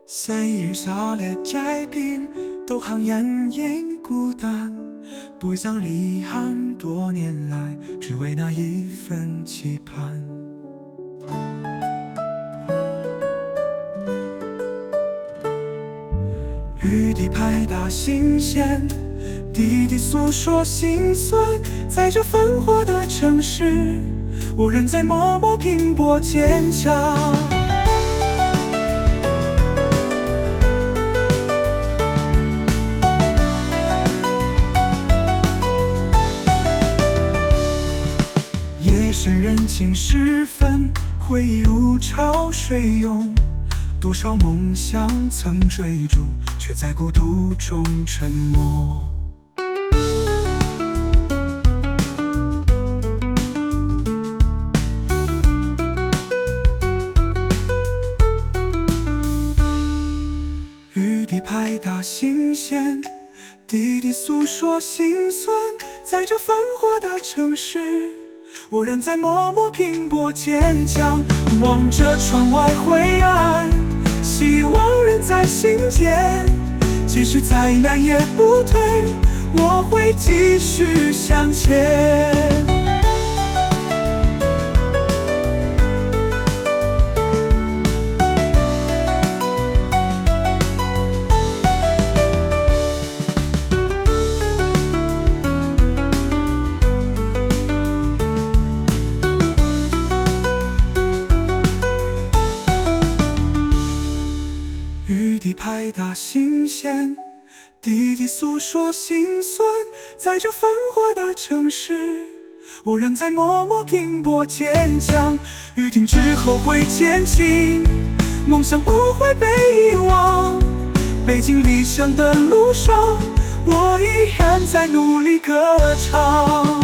細雨灑烈齋邊，獨行人影孤單，不想離岸多年來，只為那一份期盼。雨滴拍打心弦，滴滴訴說心酸，在這繁華的城市，我仍在默默拼搏堅強。夜深人静時分，回憶如潮水湧，多少夢想曾追逐，卻在孤獨中沉默。雨滴拍打心弦，滴滴訴說心酸，在這繁華的城市，我仍在默默拼搏堅強。望着窗外灰暗，希望仍在心間，即使再難也不退，我會繼續向前。雨滴拍打心弦，滴滴訴說心酸，在這繁華的城市，我仍在默默拼搏堅強。雨停之後會堅信，夢想不會被遺忘。北京理想的路上，我依然在努力歌唱。